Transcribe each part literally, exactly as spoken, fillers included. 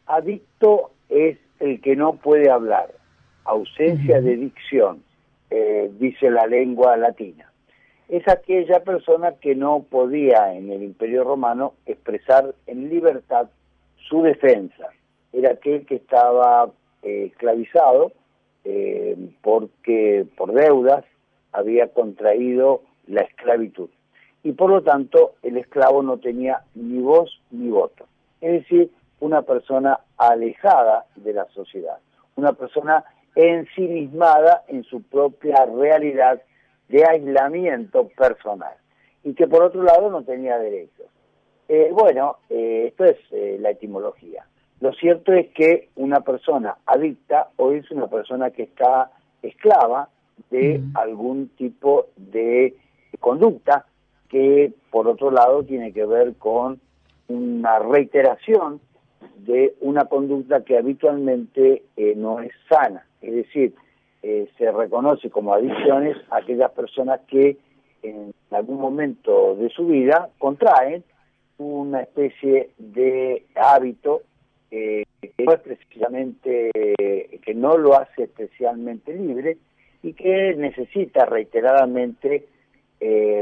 adicto es el que no puede hablar, ausencia de dicción, eh, dice la lengua latina. Es aquella persona que no podía en el Imperio Romano expresar en libertad su defensa. Era aquel que estaba eh, esclavizado eh, porque por deudas había contraído la esclavitud. Y por lo tanto el esclavo no tenía ni voz ni voto. Es decir, una persona alejada de la sociedad, una persona ensimismada en su propia realidad de aislamiento personal y que por otro lado no tenía derechos. Eh, bueno, eh, esto es eh, la etimología. Lo cierto es que una persona adicta o es una persona que está esclava de mm. algún tipo de conducta que por otro lado tiene que ver con una reiteración de una conducta que habitualmente eh, no es sana. Es decir, eh, se reconoce como adicciones a aquellas personas que en algún momento de su vida contraen una especie de hábito eh, que no es precisamente, eh, que no lo hace especialmente libre y que necesita reiteradamente eh,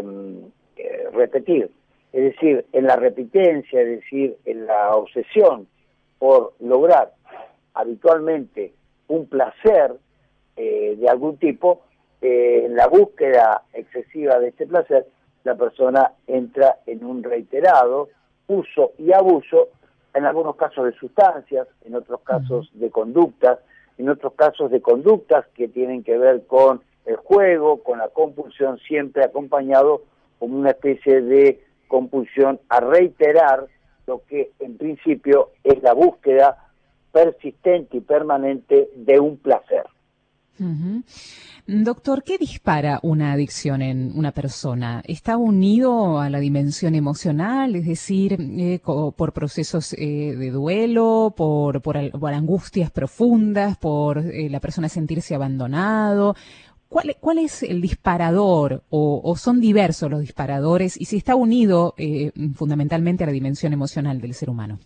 eh, repetir. Es decir, en la repitencia, es decir, en la obsesión por lograr habitualmente un placer eh, de algún tipo, eh, en la búsqueda excesiva de este placer, la persona entra en un reiterado uso y abuso, en algunos casos de sustancias, en otros casos de conductas, en otros casos de conductas que tienen que ver con el juego, con la compulsión, siempre acompañado con una especie de compulsión a reiterar lo que en principio es la búsqueda persistente y permanente de un placer. Uh-huh. Doctor, ¿qué dispara una adicción en una persona? ¿Está unido a la dimensión emocional, es decir, eh, por procesos eh, de duelo, por, por, por angustias profundas, por eh, la persona sentirse abandonado? ¿Cuál, cuál es el disparador o, o son diversos los disparadores y si está unido eh, fundamentalmente a la dimensión emocional del ser humano?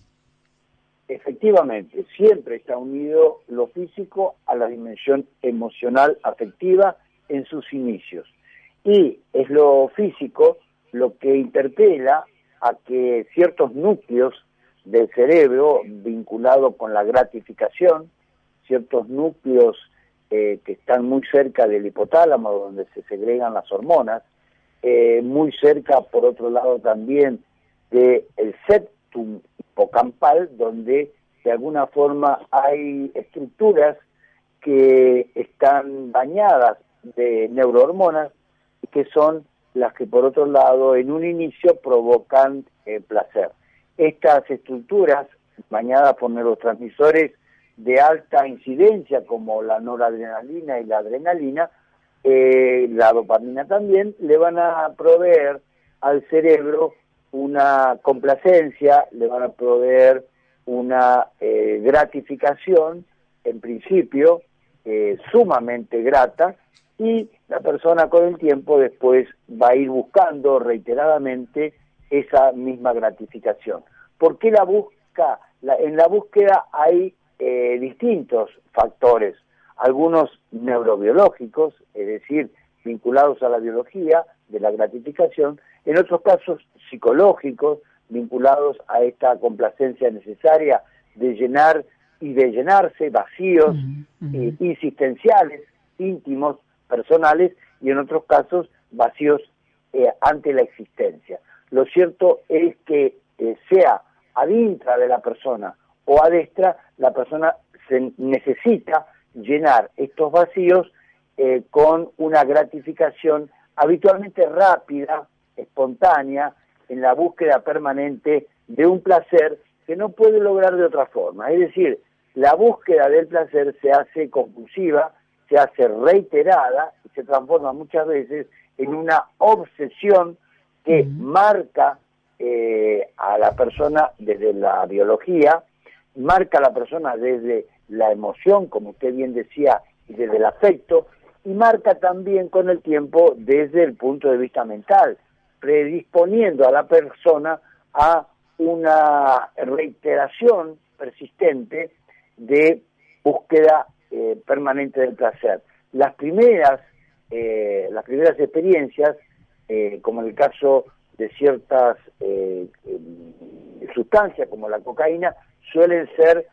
Efectivamente, siempre está unido lo físico a la dimensión emocional afectiva en sus inicios. Y es lo físico lo que interpela a que ciertos núcleos del cerebro vinculados con la gratificación, ciertos núcleos eh, que están muy cerca del hipotálamo, donde se segregan las hormonas, eh, muy cerca, por otro lado, también del septum hipocampal, donde de alguna forma hay estructuras que están bañadas de neurohormonas y que son las que por otro lado en un inicio provocan eh, placer. Estas estructuras bañadas por neurotransmisores de alta incidencia como la noradrenalina y la adrenalina, eh, la dopamina también, le van a proveer al cerebro una complacencia, le van a proveer una eh, gratificación, en principio, eh, sumamente grata, y la persona con el tiempo después va a ir buscando reiteradamente esa misma gratificación. ¿Por qué la busca? La, en la búsqueda hay eh, distintos factores, algunos neurobiológicos, es decir, vinculados a la biología de la gratificación, en otros casos psicológicos, vinculados a esta complacencia necesaria de llenar y de llenarse vacíos uh-huh. eh, existenciales, íntimos, personales, y en otros casos vacíos eh, ante la existencia. Lo cierto es que eh, sea adintra de la persona o adestra, la persona se necesita llenar estos vacíos eh, con una gratificación habitualmente rápida, espontánea, en la búsqueda permanente de un placer que no puede lograr de otra forma. Es decir, la búsqueda del placer se hace compulsiva, se hace reiterada y se transforma muchas veces en una obsesión que uh-huh. marca eh, a la persona desde la biología, marca a la persona desde la emoción, como usted bien decía, y desde el afecto, y marca también con el tiempo desde el punto de vista mental, predisponiendo a la persona a una reiteración persistente de búsqueda eh, permanente del placer. Las primeras, eh, las primeras experiencias, eh, como en el caso de ciertas eh, eh, sustancias como la cocaína, suelen ser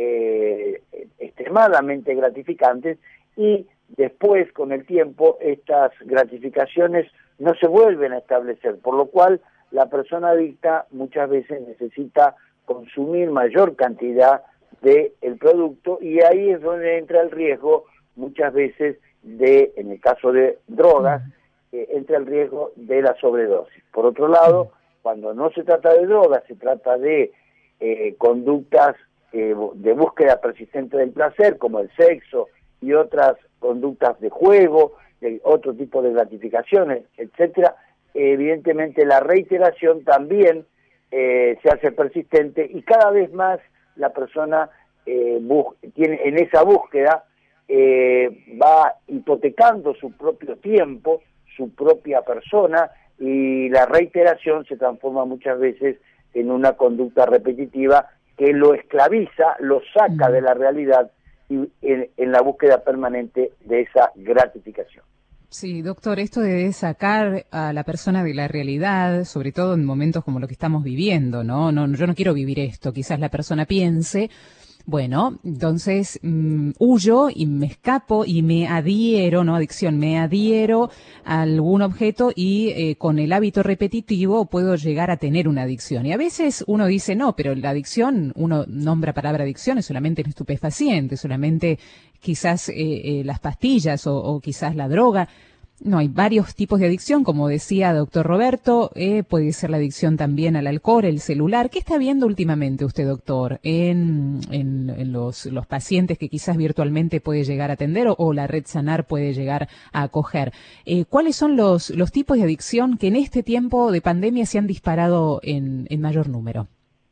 eh, extremadamente gratificantes, y después, con el tiempo, estas gratificaciones no se vuelven a establecer, por lo cual la persona adicta muchas veces necesita consumir mayor cantidad del producto, y ahí es donde entra el riesgo muchas veces de, en el caso de drogas, eh, entra el riesgo de la sobredosis. Por otro lado, cuando no se trata de drogas, se trata de eh, conductas eh, de búsqueda persistente del placer, como el sexo y otras conductas de juego, de otro tipo de gratificaciones, etcétera, evidentemente la reiteración también eh, se hace persistente, y cada vez más la persona eh, bus- tiene en esa búsqueda eh, va hipotecando su propio tiempo, su propia persona, y la reiteración se transforma muchas veces en una conducta repetitiva que lo esclaviza, lo saca de la realidad y en, en la búsqueda permanente de esa gratificación. Sí, doctor, esto de sacar a la persona de la realidad, sobre todo en momentos como lo que estamos viviendo, ¿no? No, yo no quiero vivir esto. Quizás la persona piense, bueno, entonces mmm, huyo y me escapo y me adhiero, no adicción, me adhiero a algún objeto, y eh, con el hábito repetitivo puedo llegar a tener una adicción. Y a veces uno dice, no, pero la adicción, uno nombra palabra adicción, es solamente el estupefaciente, solamente quizás eh, eh, las pastillas o, o quizás la droga. No, hay varios tipos de adicción, como decía doctor Roberto, eh, puede ser la adicción también al alcohol, el celular. ¿Qué está viendo últimamente usted, doctor, en, en, en los, los pacientes que quizás virtualmente puede llegar a atender o, o la red Sanar puede llegar a acoger? Eh, ¿Cuáles son los, los tipos de adicción que en este tiempo de pandemia se han disparado en, en mayor número?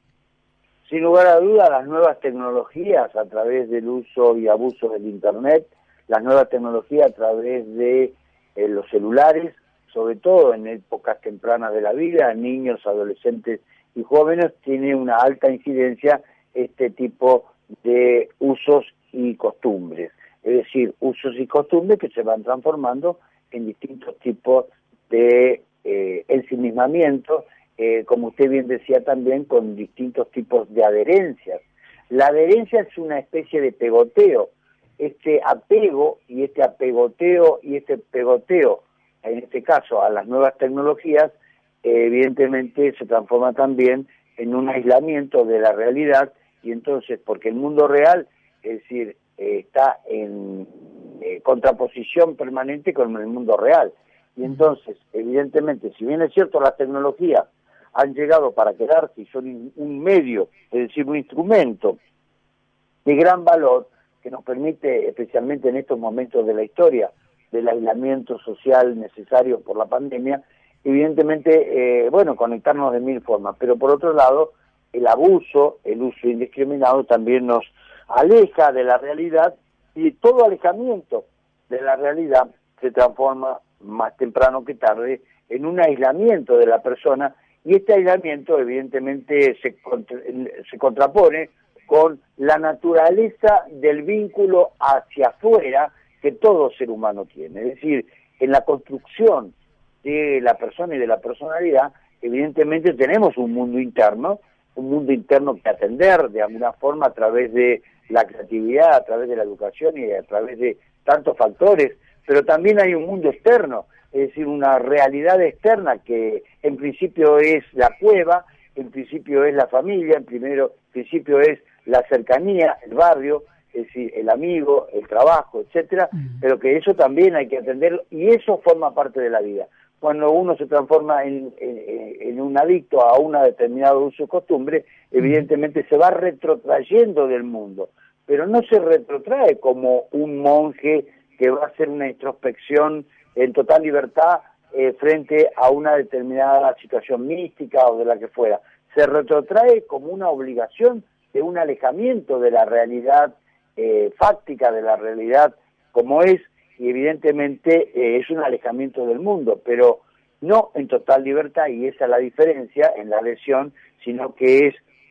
Sin lugar a duda, las nuevas tecnologías a través del uso y abuso del Internet, las nuevas tecnologías a través de eh, los celulares, sobre todo en épocas tempranas de la vida, niños, adolescentes y jóvenes, tiene una alta incidencia este tipo de usos y costumbres. Es decir, usos y costumbres que se van transformando en distintos tipos de eh, ensimismamiento, Eh, como usted bien decía también, con distintos tipos de adherencias. La adherencia es una especie de pegoteo. Este apego y este apegoteo y este pegoteo, en este caso a las nuevas tecnologías, eh, evidentemente se transforma también en un aislamiento de la realidad, y entonces, porque el mundo real, es decir, eh, está en eh, contraposición permanente con el mundo real. Y entonces, evidentemente, si bien es cierto, las tecnologías han llegado para quedarse y son un medio, es decir, un instrumento de gran valor que nos permite, especialmente en estos momentos de la historia, del aislamiento social necesario por la pandemia, evidentemente, eh, bueno, conectarnos de mil formas, pero por otro lado, el abuso, el uso indiscriminado también nos aleja de la realidad, y todo alejamiento de la realidad se transforma más temprano que tarde en un aislamiento de la persona. Y este aislamiento evidentemente se, contra, se contrapone con la naturaleza del vínculo hacia afuera que todo ser humano tiene. Es decir, en la construcción de la persona y de la personalidad, evidentemente tenemos un mundo interno, un mundo interno que atender de alguna forma a través de la creatividad, a través de la educación y a través de tantos factores, pero también hay un mundo externo, es decir, una realidad externa que en principio es la cueva, en principio es la familia, en primero, principio es la cercanía, el barrio, es decir, el amigo, el trabajo, etcétera, mm. pero que eso también hay que atenderlo, y eso forma parte de la vida. Cuando uno se transforma en, en, en un adicto a una determinada uso o costumbre, evidentemente se va retrotrayendo del mundo, pero no se retrotrae como un monje que va a hacer una introspección en total libertad eh, frente a una determinada situación mística o de la que fuera. Se retrotrae como una obligación de un alejamiento de la realidad eh, fáctica, de la realidad como es, y evidentemente eh, es un alejamiento del mundo, pero no en total libertad, y esa es la diferencia en la lesión, sino que es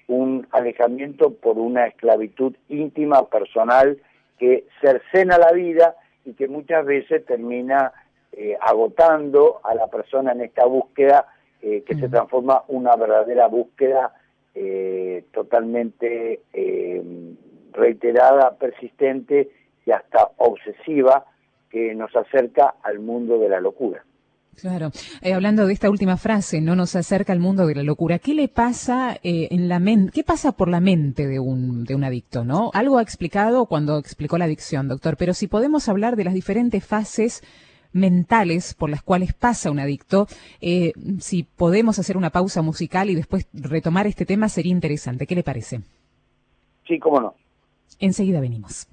un alejamiento por una esclavitud íntima, personal, que cercena la vida y que muchas veces termina eh, agotando a la persona en esta búsqueda, eh, que mm. se transforma en una verdadera búsqueda eh, totalmente eh, reiterada, persistente y hasta obsesiva, que nos acerca al mundo de la locura. Claro. Eh, hablando de esta última frase, no nos acerca al mundo de la locura. ¿Qué le pasa eh, en la mente? ¿Qué pasa por la mente de un de un adicto, no? Algo ha explicado cuando explicó la adicción, doctor, pero si podemos hablar de las diferentes fases mentales por las cuales pasa un adicto, eh, si podemos hacer una pausa musical y después retomar este tema, sería interesante. ¿Qué le parece? Sí, cómo no. Enseguida venimos.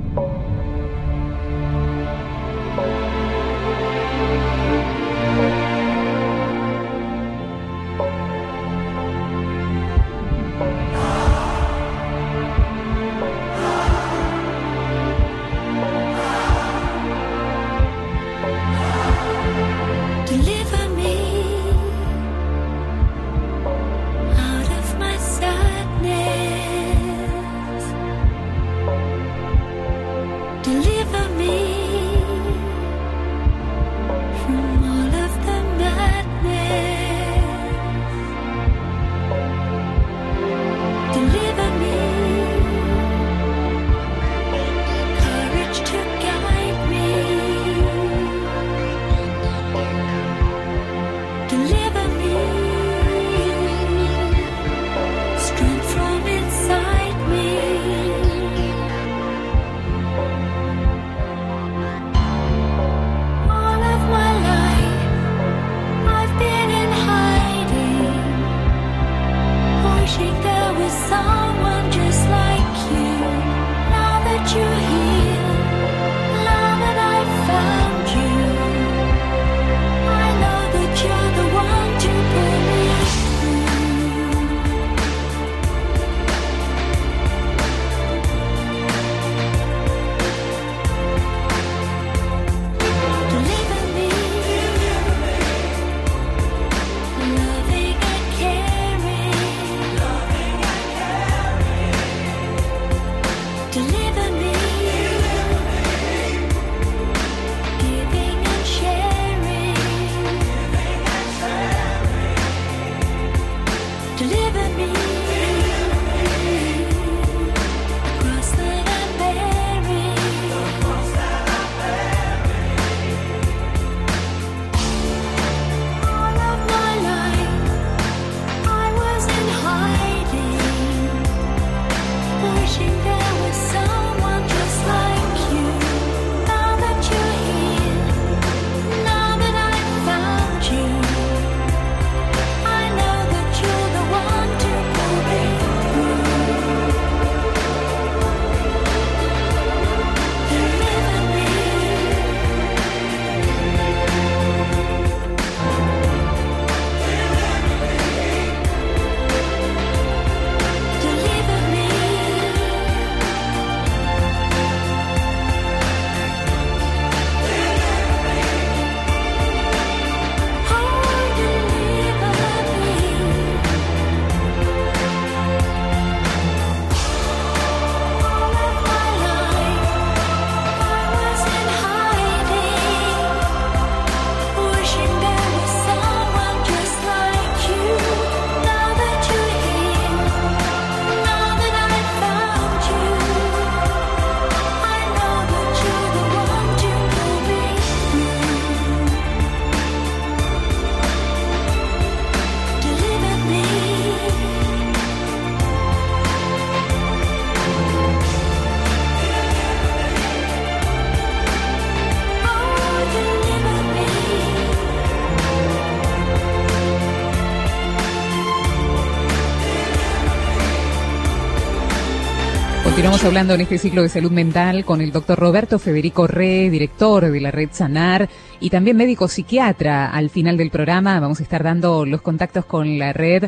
Continuamos hablando en este ciclo de salud mental con el doctor Roberto Federico Re, director de la red Sanar y también médico psiquiatra. Al final del programa vamos a estar dando los contactos con la red.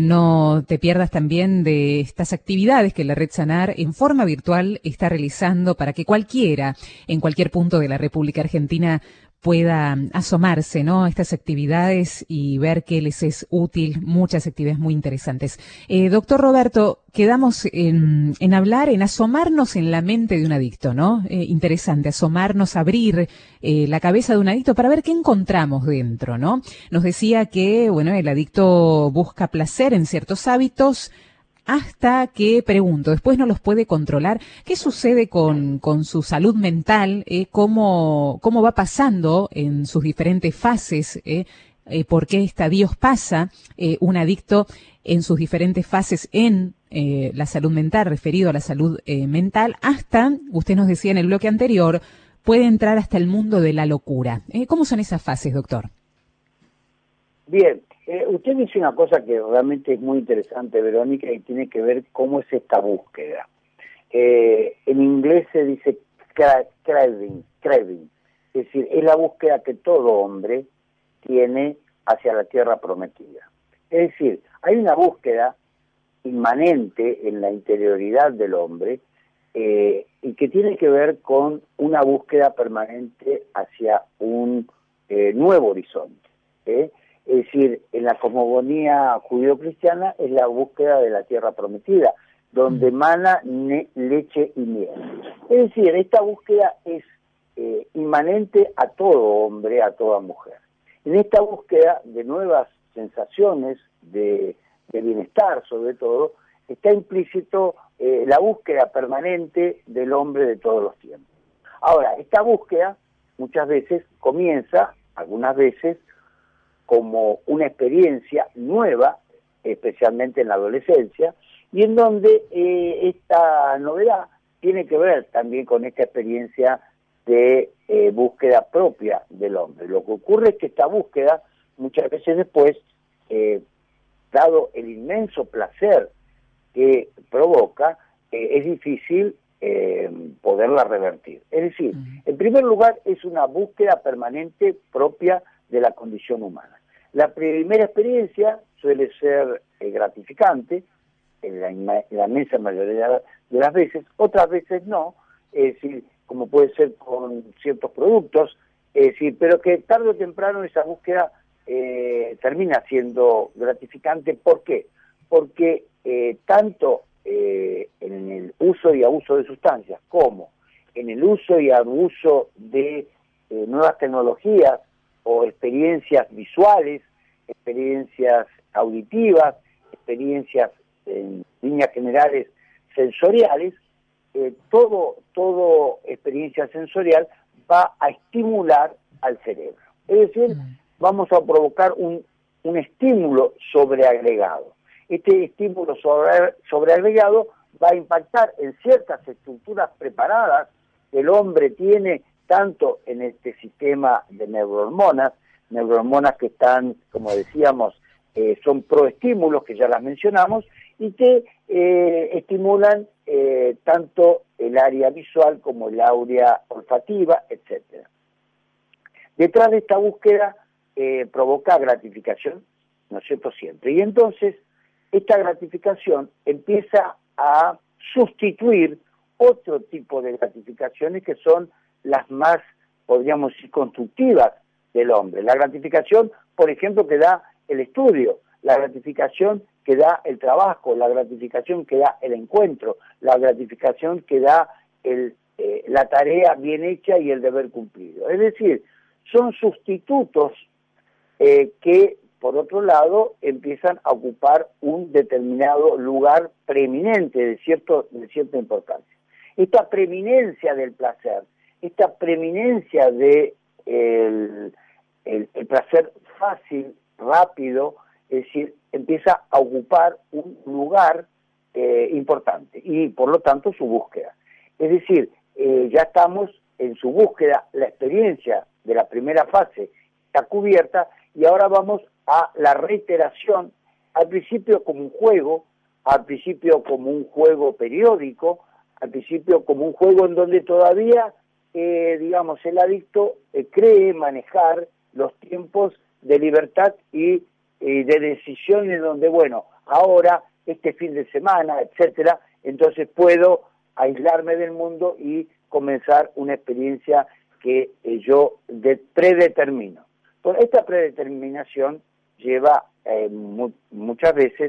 No te pierdas también de estas actividades que la red Sanar en forma virtual está realizando para que cualquiera, en cualquier punto de la República Argentina, pueda asomarse, ¿no?, a estas actividades y ver que les es útil, muchas actividades muy interesantes. Eh, doctor Roberto, quedamos en, en hablar, en asomarnos en la mente de un adicto, ¿no? Eh, interesante, asomarnos, abrir eh, la cabeza de un adicto para ver qué encontramos dentro, ¿no? Nos decía que, bueno, el adicto busca placer en ciertos hábitos, hasta que, pregunto, después no los puede controlar. ¿Qué sucede con, con su salud mental? Eh, ¿cómo, ¿Cómo va pasando en sus diferentes fases? Eh, eh, ¿Por qué estadios pasa eh, un adicto en sus diferentes fases en eh, la salud mental, referido a la salud eh, mental, hasta, usted nos decía en el bloque anterior, puede entrar hasta el mundo de la locura? Eh, ¿Cómo son esas fases, doctor? Bien. Eh, usted dice una cosa que realmente es muy interesante, Verónica, y tiene que ver cómo es esta búsqueda. Eh, en inglés se dice craving, craving, es decir, es la búsqueda que todo hombre tiene hacia la tierra prometida. Es decir, hay una búsqueda inmanente en la interioridad del hombre eh, y que tiene que ver con una búsqueda permanente hacia un eh, nuevo horizonte, ¿eh? Es decir, en la cosmogonía judío-cristiana es la búsqueda de la tierra prometida, donde mana leche y miel. Es decir, esta búsqueda es eh, inmanente a todo hombre, a toda mujer. En esta búsqueda de nuevas sensaciones, de, de bienestar sobre todo, está implícito eh, la búsqueda permanente del hombre de todos los tiempos. Ahora, esta búsqueda muchas veces comienza, algunas veces, como una experiencia nueva, especialmente en la adolescencia, y en donde eh, esta novedad tiene que ver también con esta experiencia de eh, búsqueda propia del hombre. Lo que ocurre es que esta búsqueda, muchas veces después, eh, dado el inmenso placer que provoca, eh, es difícil eh, poderla revertir. Es decir, en primer lugar, es una búsqueda permanente propia de la condición humana. La primera experiencia suele ser eh, gratificante, en la, en la inmensa mayoría de las veces, otras veces no, es decir, como puede ser con ciertos productos, es decir, pero que tarde o temprano esa búsqueda eh, termina siendo gratificante. ¿Por qué? Porque eh, tanto eh, en el uso y abuso de sustancias como en el uso y abuso de eh, nuevas tecnologías o experiencias visuales, experiencias auditivas, experiencias en líneas generales sensoriales, eh, todo, todo experiencia sensorial va a estimular al cerebro. Es decir, mm. vamos a provocar un, un estímulo sobreagregado. Este estímulo sobre, sobreagregado va a impactar en ciertas estructuras preparadas que el hombre tiene tanto en este sistema de neurohormonas, neurohormonas que están, como decíamos, eh, son proestímulos, que ya las mencionamos, y que eh, estimulan eh, tanto el área visual como el área olfativa, etcétera. Detrás de esta búsqueda eh, provoca gratificación, ¿no es cierto?, siempre. Y entonces, esta gratificación empieza a sustituir otro tipo de gratificaciones que son las más, podríamos decir, constructivas del hombre. La gratificación, por ejemplo, que da el estudio, la gratificación que da el trabajo, la gratificación que da el encuentro, la gratificación que da el, eh, la tarea bien hecha y el deber cumplido. Es decir, son sustitutos eh, que, por otro lado, empiezan a ocupar un determinado lugar preeminente de, cierto, de cierta importancia. Esta preeminencia del placer, esta preeminencia de el, el, el placer fácil, rápido, es decir, empieza a ocupar un lugar eh, importante y, por lo tanto, su búsqueda. Es decir, eh, ya estamos en su búsqueda, la experiencia de la primera fase está cubierta y ahora vamos a la reiteración, al principio como un juego, al principio como un juego periódico, al principio como un juego en donde todavía, eh, digamos, el adicto eh, cree manejar los tiempos de libertad y eh, de decisiones donde, bueno, ahora, este fin de semana, etcétera, entonces puedo aislarme del mundo y comenzar una experiencia que eh, yo de, predetermino. Por esta predeterminación lleva eh, mu muchas veces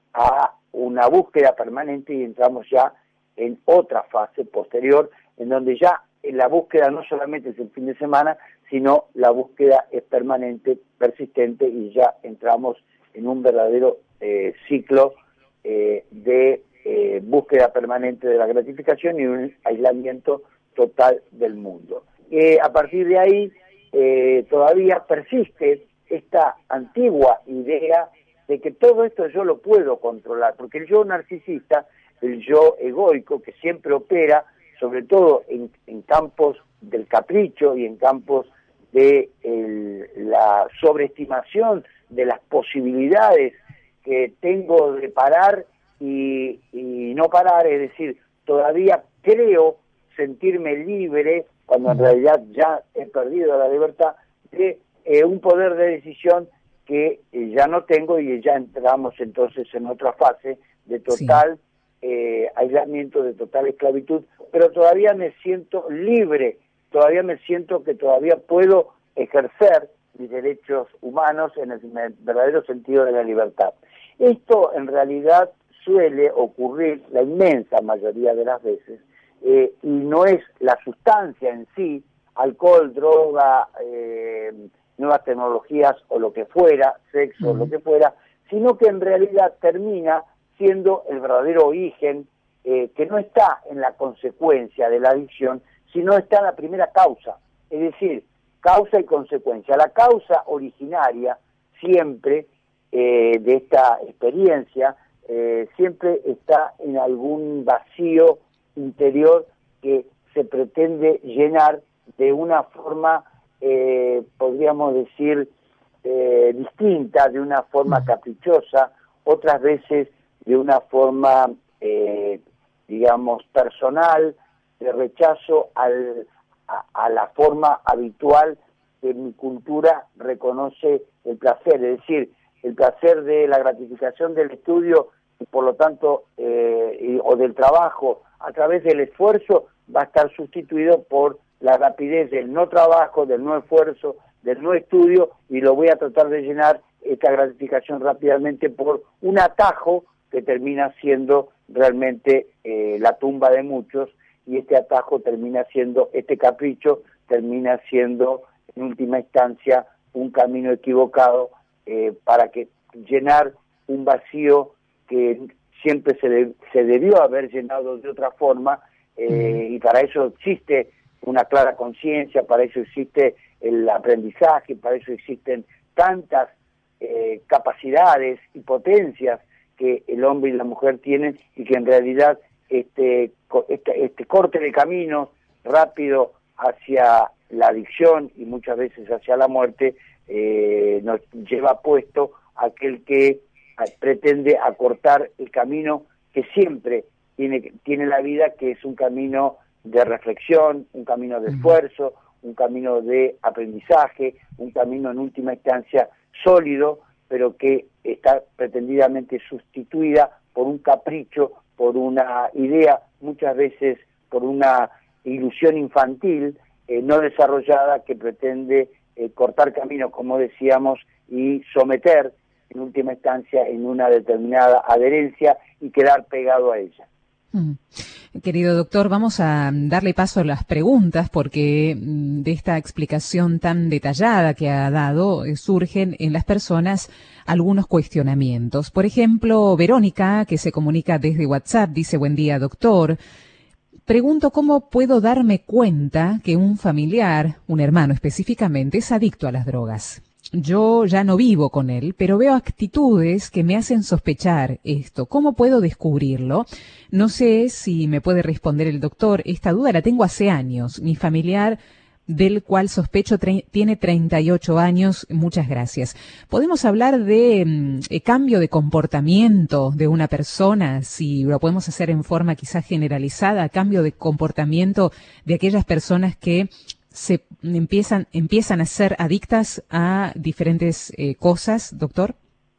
a una búsqueda permanente y entramos ya en otra fase posterior, en donde ya la búsqueda no solamente es el fin de semana, sino la búsqueda es permanente, persistente, y ya entramos en un verdadero eh, ciclo eh, de eh, búsqueda permanente de la gratificación y un aislamiento total del mundo. Eh, a partir de ahí eh, todavía persiste esta antigua idea de que todo esto yo lo puedo controlar, porque el yo narcisista, el yo egoico, que siempre opera, sobre todo en, en campos del capricho y en campos de el, la sobreestimación de las posibilidades que tengo de parar y, y no parar, es decir, todavía creo sentirme libre, cuando en realidad ya he perdido la libertad, de eh, un poder de decisión que eh, ya no tengo, y ya entramos entonces en otra fase de total sí. eh, aislamiento, de total esclavitud, pero todavía me siento libre, todavía me siento que todavía puedo ejercer mis derechos humanos en el verdadero sentido de la libertad. Esto en realidad suele ocurrir la inmensa mayoría de las veces, eh, y no es la sustancia en sí, alcohol, droga, eh, nuevas tecnologías o lo que fuera, sexo, uh-huh. lo que fuera, sino que en realidad termina siendo el verdadero origen, eh, que no está en la consecuencia de la adicción, sino está en la primera causa, es decir, causa y consecuencia. La causa originaria siempre eh, de esta experiencia eh, siempre está en algún vacío interior que se pretende llenar de una forma, eh, podríamos decir, eh, distinta, de una forma caprichosa, otras veces de una forma, eh, digamos, personal, de rechazo al, a, a la forma habitual que mi cultura reconoce el placer, es decir, el placer de la gratificación del estudio y por lo tanto, eh, y, o del trabajo a través del esfuerzo, va a estar sustituido por la rapidez del no trabajo, del no esfuerzo, del no estudio, y lo voy a tratar de llenar esta gratificación rápidamente por un atajo que termina siendo realmente eh, la tumba de muchos, y este atajo termina siendo, este capricho termina siendo en última instancia un camino equivocado eh, para que llenar un vacío que siempre se, de, se debió haber llenado de otra forma, eh, y para eso existe una clara conciencia, para eso existe el aprendizaje, para eso existen tantas eh, capacidades y potencias que el hombre y la mujer tienen, y que en realidad este, este, este corte de camino rápido hacia la adicción y muchas veces hacia la muerte eh, nos lleva puesto a aquel que pretende acortar el camino que siempre tiene, tiene la vida, que es un camino de reflexión, un camino de esfuerzo, un camino de aprendizaje, un camino en última instancia sólido, pero que está pretendidamente sustituida por un capricho, por una idea, muchas veces por una ilusión infantil eh, no desarrollada, que pretende eh, cortar camino, como decíamos, y someter en última instancia en una determinada adherencia y quedar pegado a ella. Mm. Querido doctor, vamos a darle paso a las preguntas, porque de esta explicación tan detallada que ha dado eh, surgen en las personas algunos cuestionamientos. Por ejemplo, Verónica, que se comunica desde WhatsApp, dice: buen día, doctor. Pregunto cómo puedo darme cuenta que un familiar, un hermano específicamente, es adicto a las drogas. Yo ya no vivo con él, pero veo actitudes que me hacen sospechar esto. ¿Cómo puedo descubrirlo? No sé si me puede responder el doctor. Esta duda la tengo hace años. Mi familiar, del cual sospecho, tiene treinta y ocho años. Muchas gracias. ¿Podemos hablar de eh, cambio de comportamiento de una persona? Si lo podemos hacer en forma quizás generalizada, cambio de comportamiento de aquellas personas que se empiezan empiezan a ser adictas a diferentes eh, cosas, doctor.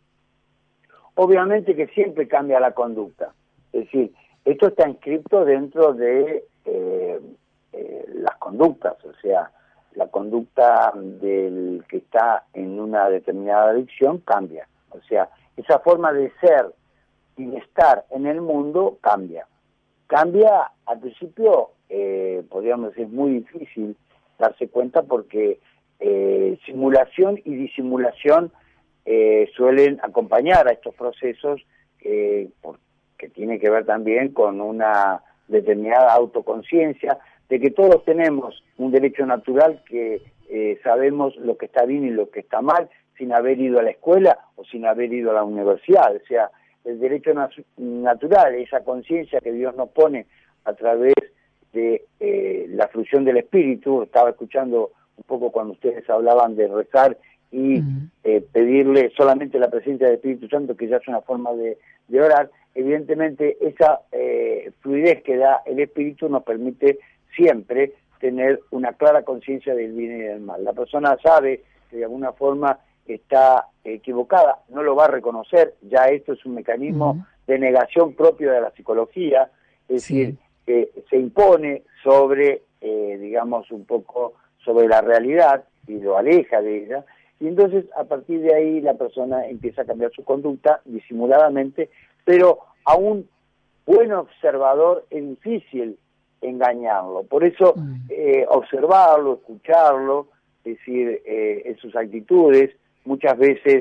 Obviamente que siempre cambia la conducta. Es decir, esto está inscrito dentro de eh, eh, las conductas, o sea, conducta del que está en una determinada adicción cambia. O sea, esa forma de ser y de estar en el mundo cambia. Cambia, al principio, eh, podríamos decir, es muy difícil darse cuenta porque eh, simulación y disimulación eh, suelen acompañar a estos procesos eh, por, que tiene que ver también con una determinada autoconciencia de que todos tenemos un derecho natural que eh, sabemos lo que está bien y lo que está mal sin haber ido a la escuela o sin haber ido a la universidad. O sea, el derecho nat- natural, esa conciencia que Dios nos pone a través de eh, la fruición del Espíritu. Estaba escuchando un poco cuando ustedes hablaban de rezar y uh-huh. eh, pedirle solamente la presencia del Espíritu Santo, que ya es una forma de, de orar. Evidentemente esa eh, fluidez que da el Espíritu nos permite siempre tener una clara conciencia del bien y del mal. La persona sabe que de alguna forma está equivocada, no lo va a reconocer, ya esto es un mecanismo uh-huh. de negación propio de la psicología, es sí. decir, que se impone sobre, eh, digamos, un poco sobre la realidad y lo aleja de ella, y entonces a partir de ahí la persona empieza a cambiar su conducta disimuladamente, pero a un buen observador es difícil engañarlo, por eso uh-huh. eh, observarlo, escucharlo, es decir, eh, en sus actitudes. Muchas veces,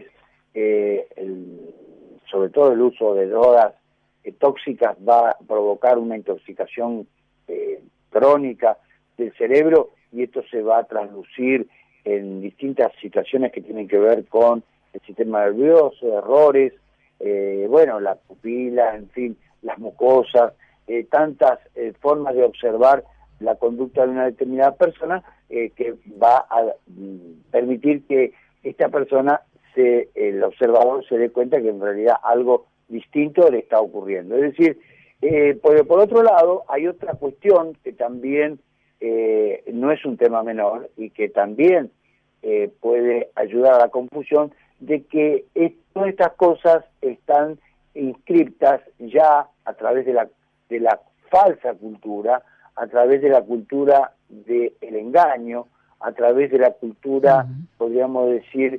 eh, el, sobre todo el uso de drogas eh, tóxicas va a provocar una intoxicación eh, crónica del cerebro y esto se va a traslucir en distintas situaciones que tienen que ver con el sistema nervioso, errores, eh, bueno, la pupila, en fin, las mucosas, eh, tantas eh, formas de observar la conducta de una determinada persona eh, que va a mm, permitir que esta persona, se, el observador, se dé cuenta que en realidad algo distinto le está ocurriendo. Es decir, eh, por, por otro lado, hay otra cuestión que también eh, no es un tema menor y que también eh, puede ayudar a la confusión de que es, todas estas cosas están inscriptas ya a través de la, de la falsa cultura, a través de la cultura del engaño, a través de la cultura, uh-huh. podríamos decir,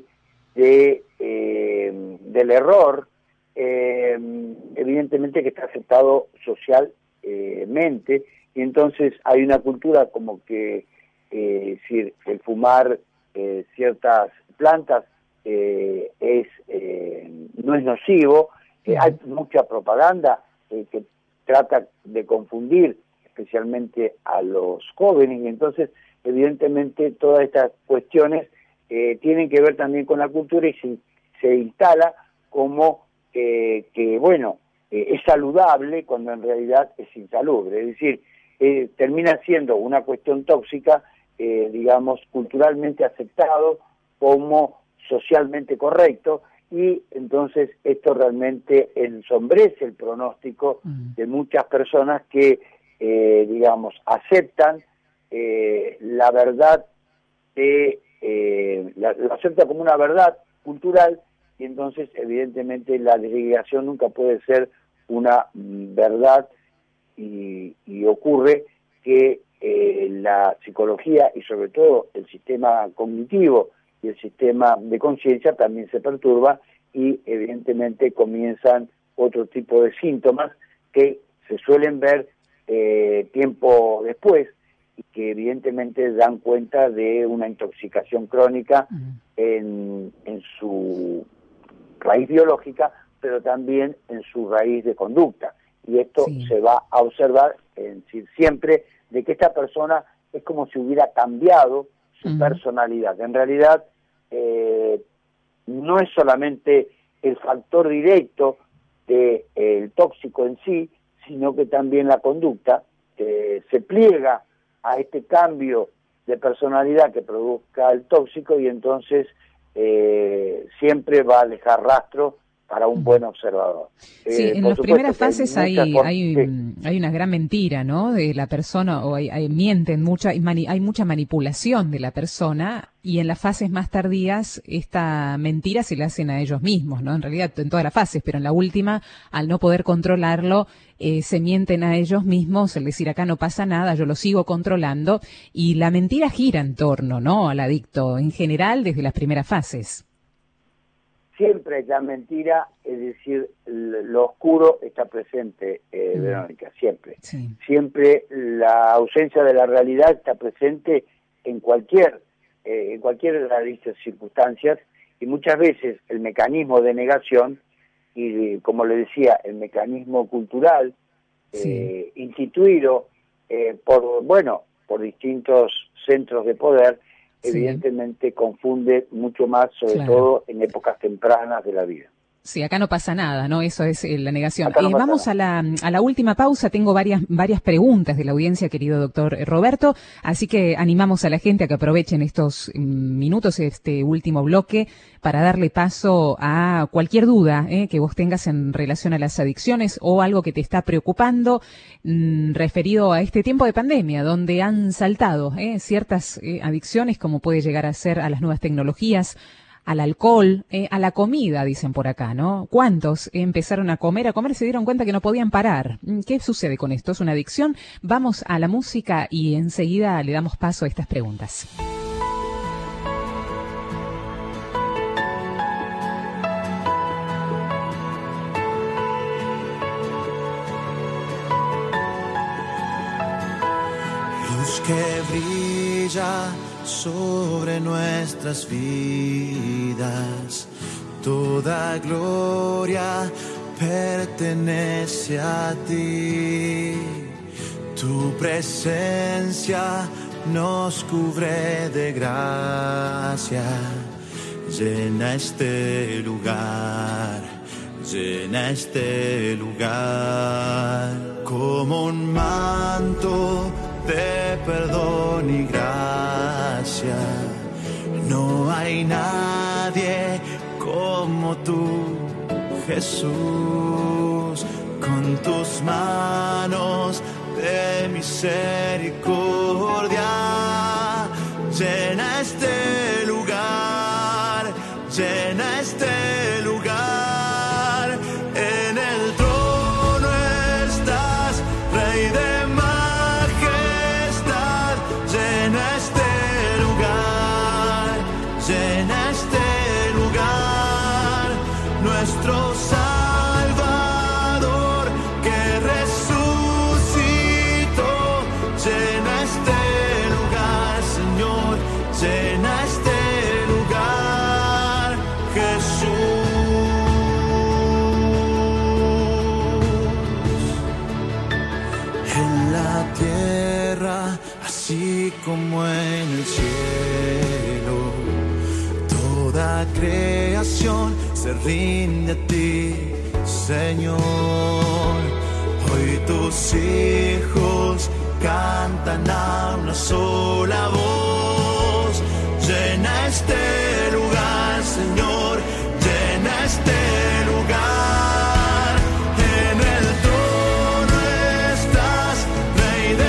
de eh, del error, eh, evidentemente que está aceptado socialmente, y entonces hay una cultura como que eh, si el fumar eh, ciertas plantas eh, es eh, no es nocivo, uh-huh. eh, hay mucha propaganda eh, que trata de confundir especialmente a los jóvenes, y entonces evidentemente todas estas cuestiones eh, tienen que ver también con la cultura y se, se instala como eh, que, bueno, eh, es saludable cuando en realidad es insalubre. Es decir, eh, termina siendo una cuestión tóxica, eh, digamos, culturalmente aceptado como socialmente correcto, y entonces esto realmente ensombrece el pronóstico mm. de muchas personas que, eh, digamos, aceptan Eh, la verdad de, eh, la, la acepta como una verdad cultural, y entonces evidentemente la desligación nunca puede ser una verdad, y, y ocurre que eh, la psicología y sobre todo el sistema cognitivo y el sistema de conciencia también se perturba, y evidentemente comienzan otro tipo de síntomas que se suelen ver eh, tiempo después, y que evidentemente dan cuenta de una intoxicación crónica uh-huh. en, en su raíz biológica, pero también en su raíz de conducta. Y esto sí. se va a observar en, siempre de que esta persona es como si hubiera cambiado su uh-huh. personalidad. En realidad eh, no es solamente el factor directo del de, tóxico en sí, sino que también la conducta eh, se pliega a este cambio de personalidad que produzca el tóxico, y entonces eh, siempre va a dejar rastro para un buen observador. Sí, eh, en las primeras fases hay hay, hay, sí. hay una gran mentira, ¿no?, de la persona, o hay, hay mienten mucha, hay, mani, hay mucha manipulación de la persona, y en las fases más tardías esta mentira se la hacen a ellos mismos, ¿no? En realidad en todas las fases, pero en la última, al no poder controlarlo, eh, se mienten a ellos mismos, el decir acá no pasa nada, yo lo sigo controlando, y la mentira gira en torno, ¿no?, al adicto, en general desde las primeras fases. Siempre la mentira, es decir, lo oscuro está presente, eh, mm. Verónica, siempre. Sí. Siempre la ausencia de la realidad está presente en cualquier, eh, en cualquiera de las circunstancias, y muchas veces el mecanismo de negación, y como le decía, el mecanismo cultural, sí. eh, instituido eh, por, bueno, por distintos centros de poder, evidentemente sí. confunde mucho más, sobre claro. todo en épocas tempranas de la vida. Sí, acá no pasa nada, ¿no? Eso es eh, la negación. No eh, vamos a la, a la última pausa. Tengo varias, varias preguntas de la audiencia, querido doctor Roberto. Así que animamos a la gente a que aprovechen estos minutos, este último bloque, para darle paso a cualquier duda eh, que vos tengas en relación a las adicciones o algo que te está preocupando mmm, referido a este tiempo de pandemia, donde han saltado eh, ciertas eh, adicciones, como puede llegar a ser a las nuevas tecnologías, al alcohol, eh, a la comida, dicen por acá, ¿no? ¿Cuántos empezaron a comer, a comer y se dieron cuenta que no podían parar? ¿Qué sucede con esto? ¿Es una adicción? Vamos a la música y enseguida le damos paso a estas preguntas. Luz que brilla sobre nuestras vidas, toda gloria pertenece a ti. Tu presencia nos cubre de gracia, llena este lugar, llena este lugar como un manto de perdón y gracia. No hay nadie como tú, Jesús, con tus manos de misericordia. Llena este lugar, llena este lugar. En el trono estás, Rey de llena este lugar, llena este lugar, nuestro Salvador que resucitó. Llena este lugar, Señor, llena este lugar, Jesús. En la tierra, así como en el cielo, toda creación se rinde a ti, Señor. Hoy tus hijos cantan a una sola voz. Llena este lugar, Señor, llena este lugar. En el trono estás, Rey de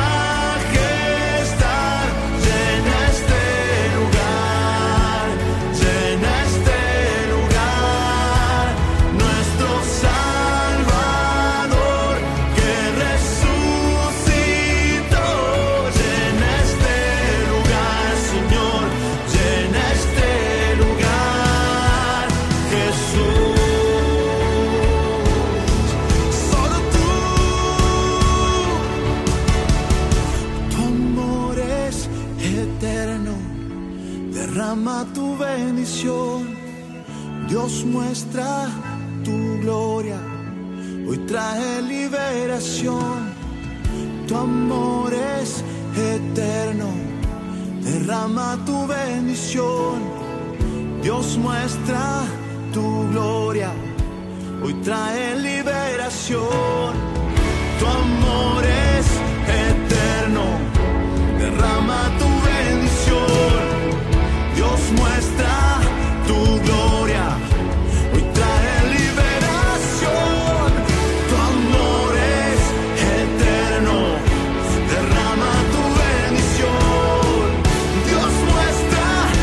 tu bendición, Dios muestra tu gloria, hoy trae liberación. Tu amor es eterno, derrama tu bendición, Dios muestra tu gloria, hoy trae liberación. Tu amor es eterno, derrama tu bendición, Dios muestra tu gloria, hoy trae liberación. Tu amor es eterno, derrama tu bendición, Dios muestra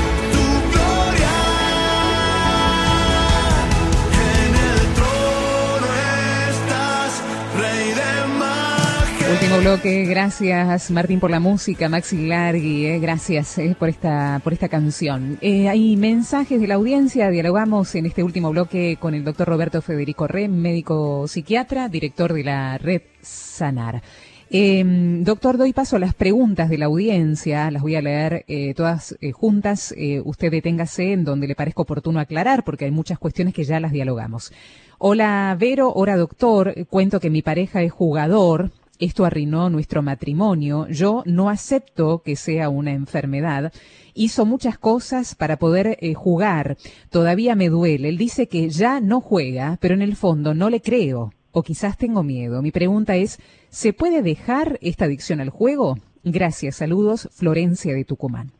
bloque. Gracias, Martín, por la música. Maxi Largui, eh, gracias eh, por esta por esta canción. Eh, hay mensajes de la audiencia. Dialogamos en este último bloque con el doctor Roberto Federico Re, médico psiquiatra, director de la red Sanar. Eh, doctor, doy paso a las preguntas de la audiencia. Las voy a leer eh, todas eh, juntas. Eh, usted deténgase en donde le parezca oportuno aclarar, porque hay muchas cuestiones que ya las dialogamos. Hola, Vero. Hola, doctor. Cuento que mi pareja es jugador. Esto arruinó nuestro matrimonio. Yo no acepto que sea una enfermedad. Hizo muchas cosas para poder eh, jugar. Todavía me duele. Él dice que ya no juega, pero en el fondo no le creo. O quizás tengo miedo. Mi pregunta es, ¿se puede dejar esta adicción al juego? Gracias. Saludos, Florencia de Tucumán.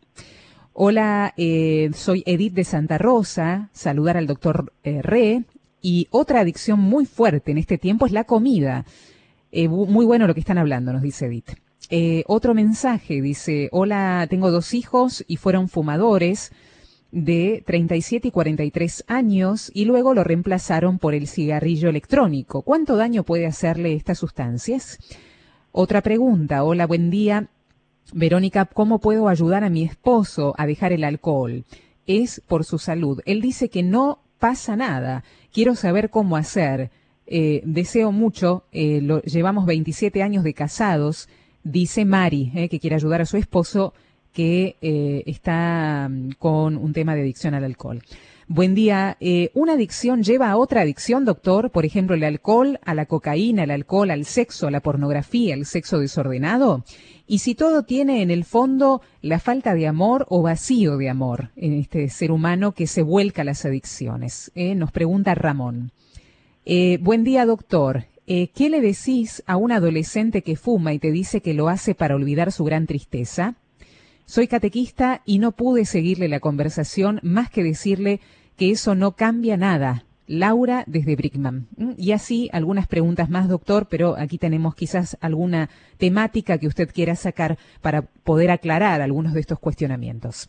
Hola, eh, soy Edith de Santa Rosa. Saludar al doctor eh, Re. Y otra adicción muy fuerte en este tiempo es la comida. Eh, muy bueno lo que están hablando, nos dice Edith. Eh, otro mensaje dice, hola, tengo dos hijos y fueron fumadores de treinta y siete y cuarenta y tres años y luego lo reemplazaron por el cigarrillo electrónico. ¿Cuánto daño puede hacerle estas sustancias? Otra pregunta, hola, buen día. Verónica, ¿cómo puedo ayudar a mi esposo a dejar el alcohol? Es por su salud. Él dice que no pasa nada. Quiero saber cómo hacer. Eh, deseo mucho, eh, lo, llevamos veintisiete años de casados, dice Mari, eh, que quiere ayudar a su esposo que eh, está um, con un tema de adicción al alcohol. Buen día, eh, ¿una adicción lleva a otra adicción, doctor? Por ejemplo, el alcohol, a la cocaína, el alcohol, al sexo, a la pornografía, el sexo desordenado. Y si todo tiene en el fondo la falta de amor o vacío de amor en este ser humano que se vuelca a las adicciones, eh, nos pregunta Ramón. Eh, buen día, doctor. Eh, ¿Qué le decís a un adolescente que fuma y te dice que lo hace para olvidar su gran tristeza? Soy catequista y no pude seguirle la conversación más que decirle que eso no cambia nada. Laura desde Brickman. Y así algunas preguntas más, doctor, pero aquí tenemos quizás alguna temática que usted quiera sacar para poder aclarar algunos de estos cuestionamientos.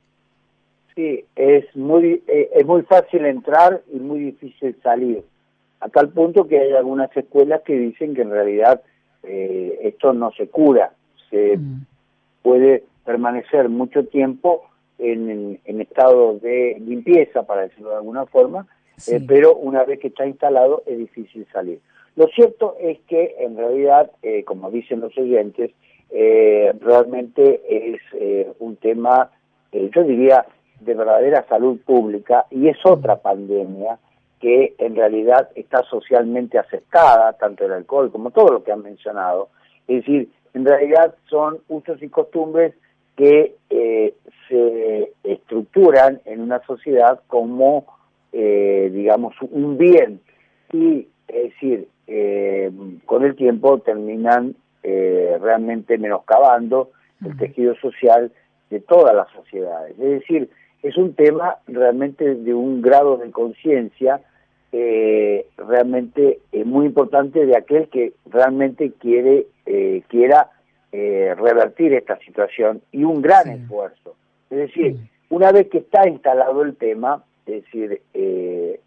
Sí, es muy, eh, es muy fácil entrar y muy difícil salir. A tal punto que hay algunas escuelas que dicen que en realidad eh, esto no se cura, se mm. puede permanecer mucho tiempo en, en, en estado de limpieza, para decirlo de alguna forma, sí. eh, pero una vez que está instalado es difícil salir. Lo cierto es que en realidad, eh, como dicen los oyentes, eh, realmente es eh, un tema, eh, yo diría, de verdadera salud pública, y es otra mm. pandemia que en realidad está socialmente aceptada, tanto el alcohol como todo lo que han mencionado. Es decir, en realidad son usos y costumbres que eh, se estructuran en una sociedad como, eh, digamos, un bien. Y, es decir, eh, con el tiempo terminan eh, realmente menoscabando el tejido social de todas las sociedades. Es decir, es un tema realmente de un grado de conciencia eh, realmente eh, muy importante de aquel que realmente quiere eh, quiera eh, revertir esta situación, y un gran sí. esfuerzo. Es decir, sí. una vez que está instalado el tema, es decir, eh,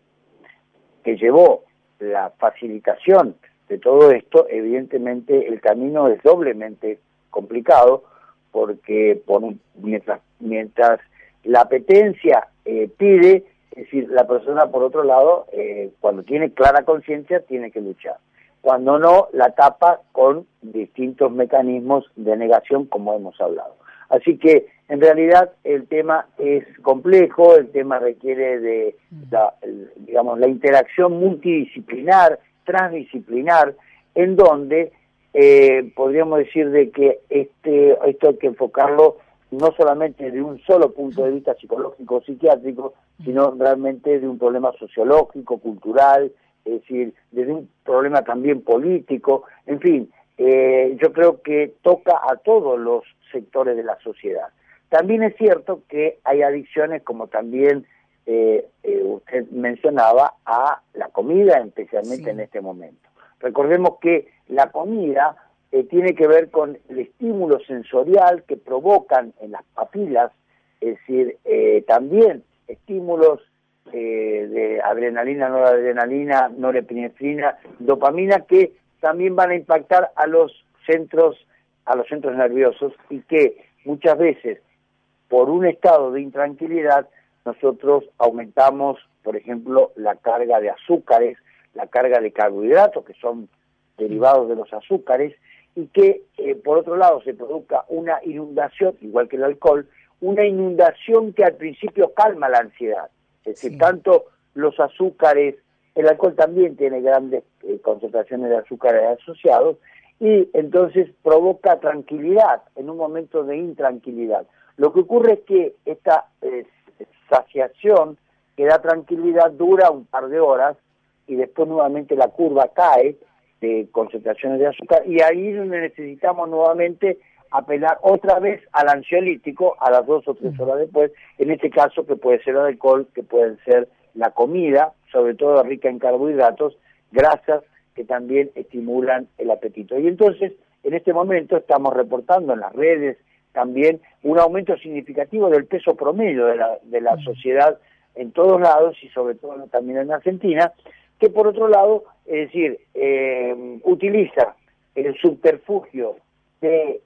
que llevó la facilitación de todo esto, evidentemente el camino es doblemente complicado, porque por un, mientras mientras la apetencia eh, pide, es decir, la persona por otro lado, eh, cuando tiene clara conciencia, tiene que luchar. Cuando no, la tapa con distintos mecanismos de negación, como hemos hablado. Así que, en realidad, el tema es complejo, el tema requiere de, la, digamos, la interacción multidisciplinar, transdisciplinar, en donde eh, podríamos decir de que este esto hay que enfocarlo no solamente de un solo punto de vista psicológico o psiquiátrico, sino realmente de un problema sociológico, cultural, es decir, desde un problema también político, en fin, eh, yo creo que toca a todos los sectores de la sociedad. También es cierto que hay adicciones, como también eh, eh, usted mencionaba, a la comida, especialmente sí. en este momento. Recordemos que la comida eh, tiene que ver con el estímulo sensorial que provocan en las papilas, es decir, eh, también estímulos eh, de adrenalina, noradrenalina, norepinefrina, dopamina, que también van a impactar a los centros, a los centros nerviosos, y que muchas veces, por un estado de intranquilidad, nosotros aumentamos, por ejemplo, la carga de azúcares, la carga de carbohidratos, que son derivados de los azúcares, y que, eh, por otro lado, se produzca una inundación, igual que el alcohol, una inundación que al principio calma la ansiedad. Es decir, sí. tanto los azúcares, el alcohol también tiene grandes eh, concentraciones de azúcares asociados, y entonces provoca tranquilidad en un momento de intranquilidad. Lo que ocurre es que esta eh, saciación que da tranquilidad dura un par de horas, y después nuevamente la curva cae de concentraciones de azúcar, y ahí es donde necesitamos nuevamente apelar otra vez al ansiolítico a las dos o tres horas después, en este caso que puede ser el alcohol, que puede ser la comida, sobre todo rica en carbohidratos, grasas, que también estimulan el apetito. Y entonces, en este momento estamos reportando en las redes también un aumento significativo del peso promedio de la, de la sociedad en todos lados, y sobre todo también en Argentina, que por otro lado, es decir, eh, utiliza el subterfugio de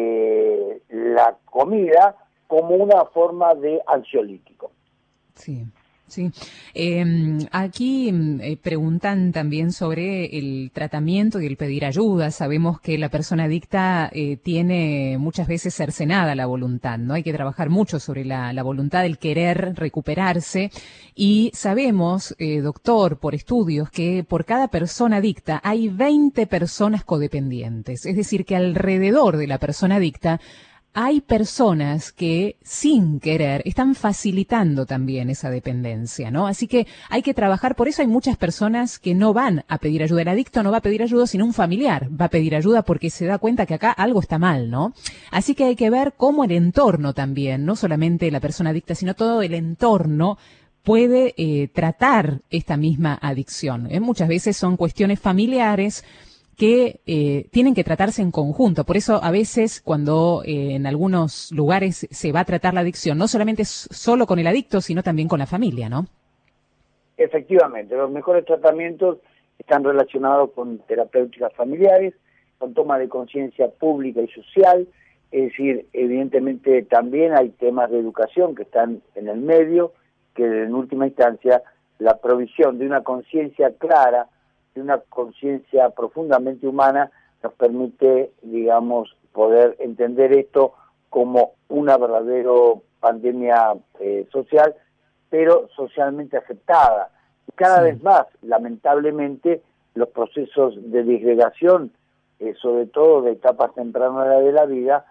eh, la comida como una forma de ansiolítico. Sí. Sí, eh, aquí eh, preguntan también sobre el tratamiento y el pedir ayuda. Sabemos que la persona adicta eh, tiene muchas veces cercenada la voluntad, ¿no? Hay que trabajar mucho sobre la, la voluntad, el querer recuperarse. Y sabemos, eh, doctor, por estudios, que por cada persona adicta hay veinte personas codependientes. Es decir, que alrededor de la persona adicta hay personas que, sin querer, están facilitando también esa dependencia, ¿no? Así que hay que trabajar, por eso hay muchas personas que no van a pedir ayuda. El adicto no va a pedir ayuda, sino un familiar va a pedir ayuda porque se da cuenta que acá algo está mal, ¿no? Así que hay que ver cómo el entorno también, no solamente la persona adicta, sino todo el entorno puede eh, tratar esta misma adicción, ¿eh? Muchas veces son cuestiones familiares que eh, tienen que tratarse en conjunto. Por eso a veces cuando eh, en algunos lugares se va a tratar la adicción, no solamente es solo con el adicto, sino también con la familia, ¿no? Efectivamente, los mejores tratamientos están relacionados con terapéuticas familiares, con toma de conciencia pública y social, es decir, evidentemente también hay temas de educación que están en el medio, que en última instancia la provisión de una conciencia clara, de una conciencia profundamente humana, nos permite, digamos, poder entender esto como una verdadera pandemia eh, social, pero socialmente aceptada. Y cada sí. vez más, lamentablemente, los procesos de disgregación, eh, sobre todo de etapas tempranas de la vida,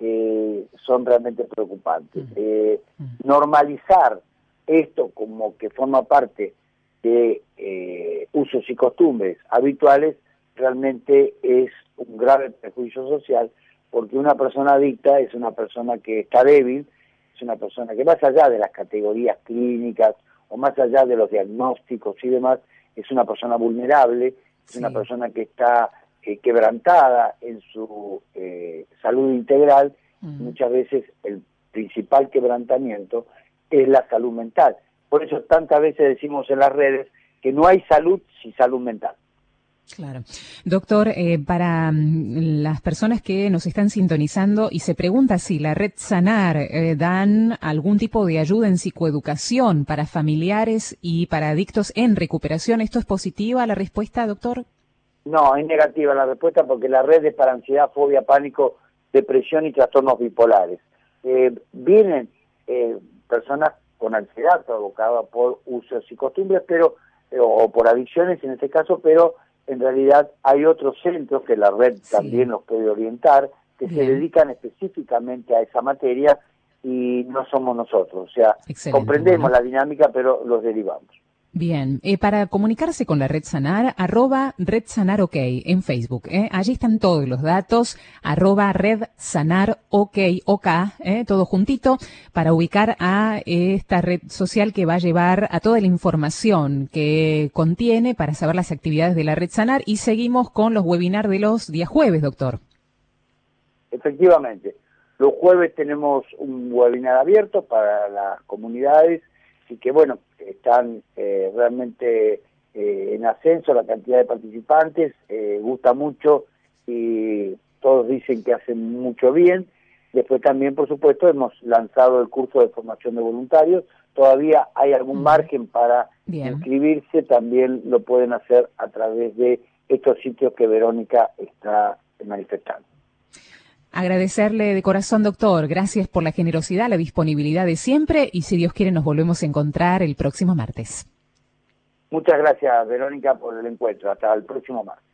eh, son realmente preocupantes. Eh, normalizar esto como que forma parte de eh, usos y costumbres habituales realmente es un grave perjuicio social, porque una persona adicta es una persona que está débil, es una persona que más allá de las categorías clínicas o más allá de los diagnósticos y demás, es una persona vulnerable, es sí. una persona que está eh, quebrantada en su eh, salud integral. Mm. Muchas veces el principal quebrantamiento es la salud mental. Por eso tantas veces decimos en las redes que no hay salud sin salud mental. Claro. Doctor, eh, para mm, las personas que nos están sintonizando y se pregunta si la red Sanar eh, dan algún tipo de ayuda en psicoeducación para familiares y para adictos en recuperación, ¿esto es positiva la respuesta, doctor? No, es negativa la respuesta porque la red es para ansiedad, fobia, pánico, depresión y trastornos bipolares. Eh, vienen eh, personas con ansiedad provocada por usos y costumbres, pero eh, o por adicciones en este caso, pero en realidad hay otros centros que la red sí. también los puede orientar, que Bien. se dedican específicamente a esa materia y no somos nosotros. O sea, Excelente, comprendemos bueno. la dinámica, pero los derivamos. Bien, eh, para comunicarse con la Red Sanar, arroba Red Sanar OK en Facebook. Eh. Allí están todos los datos, arroba Red Sanar OK, OK, eh, todo juntito, para ubicar a esta red social que va a llevar a toda la información que contiene para saber las actividades de la Red Sanar. Y seguimos con los webinars de los días jueves, doctor. Efectivamente, los jueves tenemos un webinar abierto para las comunidades y que, bueno, están eh, realmente eh, en ascenso la cantidad de participantes, eh, gusta mucho y todos dicen que hacen mucho bien. Después también, por supuesto, hemos lanzado el curso de formación de voluntarios. Todavía hay algún margen para Bien. inscribirse, también lo pueden hacer a través de estos sitios que Verónica está manifestando. Agradecerle de corazón, doctor. Gracias por la generosidad, la disponibilidad de siempre y si Dios quiere nos volvemos a encontrar el próximo martes. Muchas gracias, Verónica, por el encuentro. Hasta el próximo martes.